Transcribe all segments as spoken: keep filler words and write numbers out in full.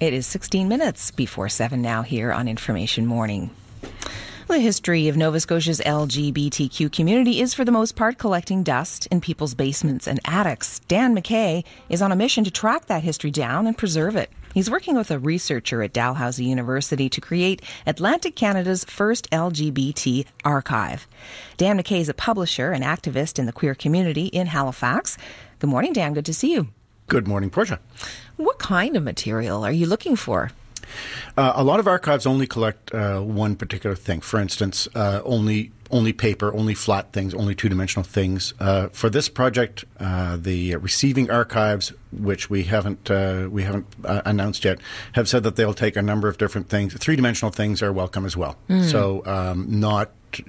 It is sixteen minutes before seven now here on Information Morning. The history of Nova Scotia's L G B T Q community is, for the most part, collecting dust in people's basements and attics. Dan McKay is on a mission to track that history down and preserve it. He's working with a researcher at Dalhousie University to create Atlantic Canada's first L G B T archive. Dan McKay is a publisher and activist in the queer community in Halifax. Good morning, Dan. Good to see you. Good morning, Portia. What kind of material are you looking for? Uh, a lot of archives only collect uh, one particular thing. For instance, uh, only only paper, only flat things, only two-dimensional things. Uh, for this project, uh, the receiving archives, which we haven't uh, we haven't uh, announced yet, have said that they'll take a number of different things. Three-dimensional things are welcome as well. Mm. So um, not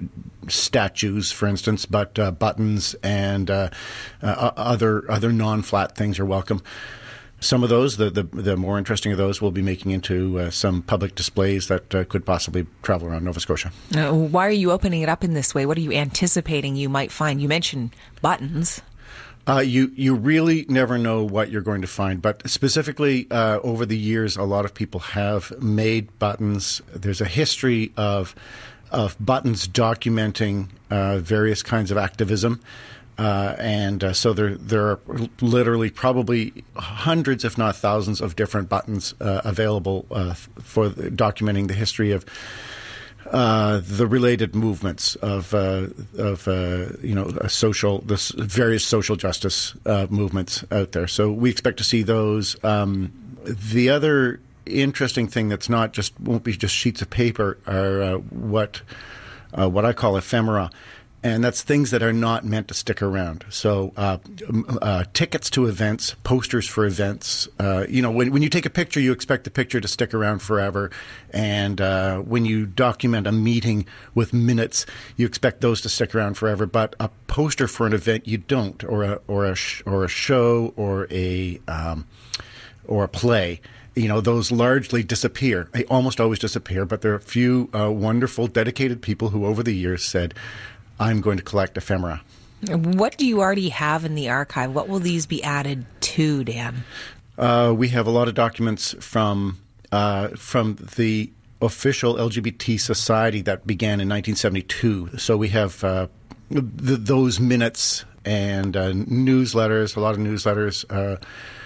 statues, for instance, but uh, buttons and uh, uh, other other non-flat things are welcome. Some of those, the, the, the more interesting of those, we'll be making into uh, some public displays that uh, could possibly travel around Nova Scotia. Uh, why are you opening it up in this way? What are you anticipating you might find? You mentioned buttons. Uh, you you really never know what you're going to find, but specifically uh, over the years, a lot of people have made buttons. There's a history of of buttons documenting uh, various kinds of activism. Uh, and uh, so there there are literally probably hundreds, if not thousands, of different buttons uh, available uh, for documenting the history of uh, the related movements of uh, of uh, you know a social the various social justice uh, movements out there. So we expect to see those. Um, the other interesting thing that's not just won't be just sheets of paper are uh, what uh, what I call ephemera. And that's things that are not meant to stick around. So uh, uh, tickets to events, posters for events. Uh, you know, when, when you take a picture, you expect the picture to stick around forever. And uh, when you document a meeting with minutes, you expect those to stick around forever. But a poster for an event, you don't, or a or a sh- or a show or a um, or a play. You know, those largely disappear. They almost always disappear. But there are a few uh, wonderful, dedicated people who, over the years, said, I'm going to collect ephemera. What do you already have in the archive? What will these be added to, Dan? Uh, we have a lot of documents from uh, from the official L G B T society that began in nineteen seventy-two. So we have uh, th- those minutes and uh, newsletters, a lot of newsletters. Uh,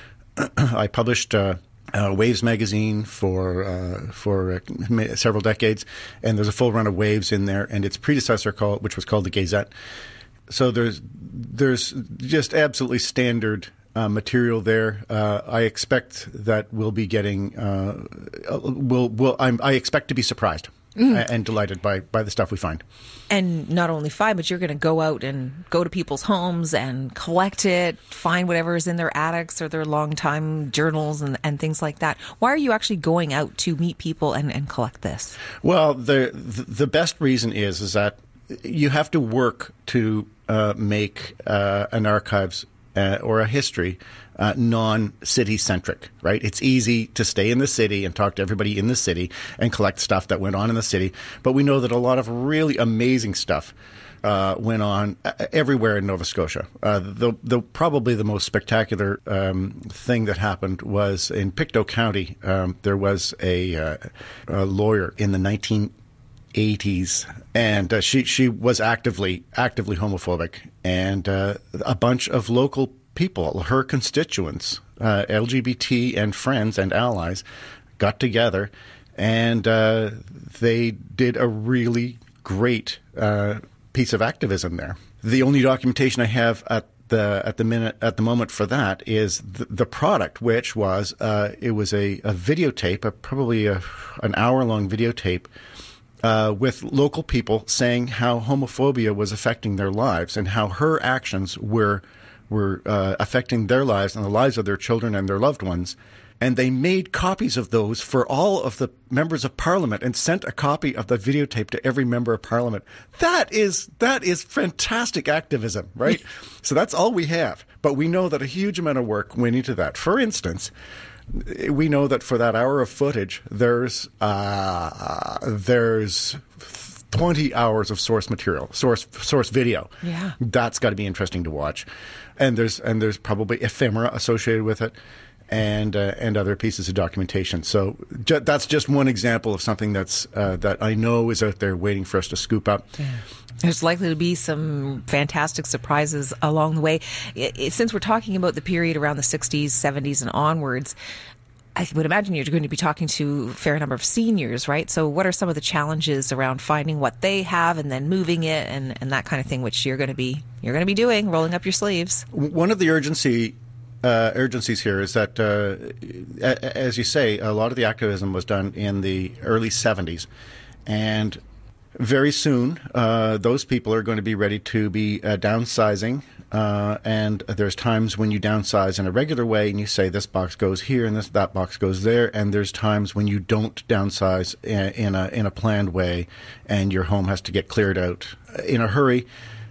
I published Uh, Uh, Waves magazine for uh, for uh, several decades, and there's a full run of Waves in there, and its predecessor, called, which was called the Gazette. So there's there's just absolutely standard uh, material there. Uh, I expect that we'll be getting uh, we'll we'll I'm, I expect to be surprised mm. and delighted by by the stuff we find. And not only find, but you're going to go out and go to people's homes and collect it, find whatever is in their attics or their long-time journals and, and things like that. Why are you actually going out to meet people and, and collect this? Well, the the best reason is is that you have to work to uh, make uh, an archives uh, or a history Uh, non-city centric, right? It's easy to stay in the city and talk to everybody in the city and collect stuff that went on in the city. But we know that a lot of really amazing stuff uh, went on everywhere in Nova Scotia. Uh, the, the probably the most spectacular um, thing that happened was in Pictou County. Um, there was a, uh, a lawyer in the nineteen eighties, and uh, she she was actively actively homophobic, and uh, a bunch of local people, her constituents, uh, L G B T and friends and allies, got together, and uh, they did a really great uh, piece of activism there. The only documentation I have at the at the minute at the moment for that is the, the product, which was uh, it was a, a videotape, a, probably a, an hour long videotape. Uh, with local people saying how homophobia was affecting their lives and how her actions were were uh, affecting their lives and the lives of their children and their loved ones. And they made copies of those for all of the members of Parliament and sent a copy of the videotape to every member of Parliament. That is that is fantastic activism, right? So that's all we have. But we know that a huge amount of work went into that. For instance, we know that for that hour of footage, there's uh, there's twenty hours of source material, source source video. Yeah, that's got to be interesting to watch. And there's and there's probably ephemera associated with it. and uh, and other pieces of documentation. So ju- that's just one example of something that's uh, that I know is out there waiting for us to scoop up. Yeah. There's likely to be some fantastic surprises along the way. It, it, since we're talking about the period around the sixties, seventies, and onwards, I would imagine you're going to be talking to a fair number of seniors, right? So what are some of the challenges around finding what they have and then moving it and, and that kind of thing, which you're going to be you're going to be doing, rolling up your sleeves? One of the urgency uh, urgencies here is that, uh, as you say, a lot of the activism was done in the early seventies, and very soon, uh, those people are going to be ready to be uh, downsizing, uh, and there's times when you downsize in a regular way and you say this box goes here and this that box goes there, and there's times when you don't downsize in, in a in a planned way, and your home has to get cleared out in a hurry.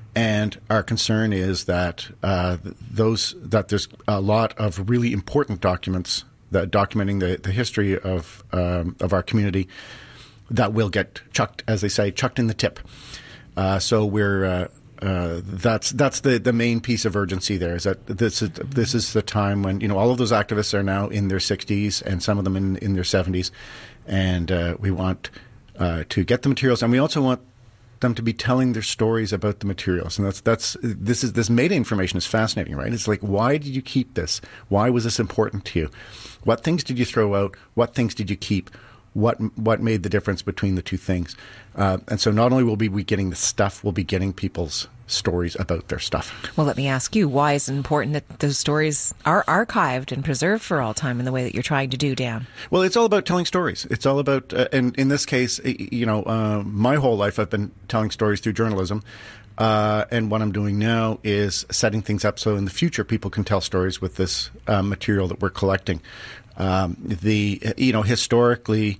And our concern is that uh, those that there's a lot of really important documents that documenting the, the history of um, of our community that will get chucked, as they say, chucked in the tip. Uh, so we're uh, uh, that's that's the, the main piece of urgency there, is that this is this is the time when, you know, all of those activists are now in their sixties and some of them in, in their seventies, and uh, we want uh, to get the materials, and we also want them to be telling their stories about the materials. And that's that's this is this meta information is fascinating, right? It's like, why did you keep this? Why was this important to you? What things did you throw out? What things did you keep? What what made the difference between the two things? Uh, and so not only will we be getting the stuff, we'll be getting people's stories about their stuff. Well, let me ask you, why is it important that those stories are archived and preserved for all time in the way that you're trying to do, Dan? Well, it's all about telling stories. It's all about, uh, and in this case, you know, uh, my whole life I've been telling stories through journalism. Uh, and what I'm doing now is setting things up so in the future people can tell stories with this uh, material that we're collecting. Um, the you know historically,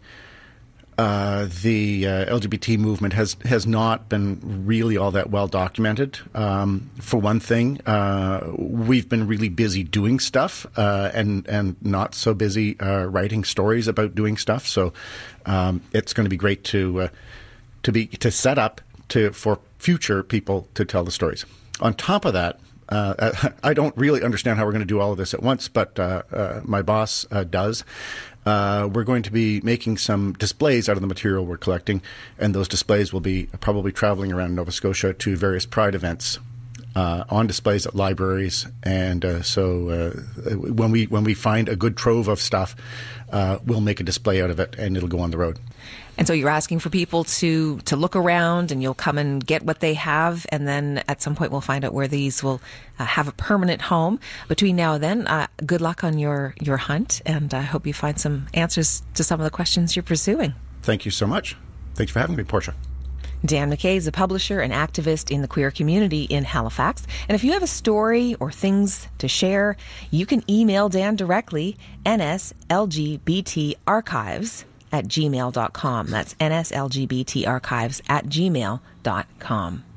uh, the uh, L G B T movement has has not been really all that well documented. Um, for one thing, uh, we've been really busy doing stuff, uh, and and not so busy uh, writing stories about doing stuff. So um, it's going to be great to uh, to be to set up to for future people to tell the stories. On top of that, Uh, I don't really understand how we're going to do all of this at once, but uh, uh, my boss uh, does. Uh, we're going to be making some displays out of the material we're collecting, and those displays will be probably traveling around Nova Scotia to various Pride events, uh, on displays at libraries. And uh, so uh, when we when we find a good trove of stuff, uh, we'll make a display out of it, and it'll go on the road. And so you're asking for people to, to look around, and you'll come and get what they have, and then at some point we'll find out where these will uh, have a permanent home. Between now and then, uh, good luck on your, your hunt, and I hope you find some answers to some of the questions you're pursuing. Thank you so much. Thanks for having me, Portia. Dan McKay is a publisher and activist in the queer community in Halifax. And if you have a story or things to share, you can email Dan directly, N S L G B T archives at gmail dot com. That's N S L G B T archives at gmail dot com.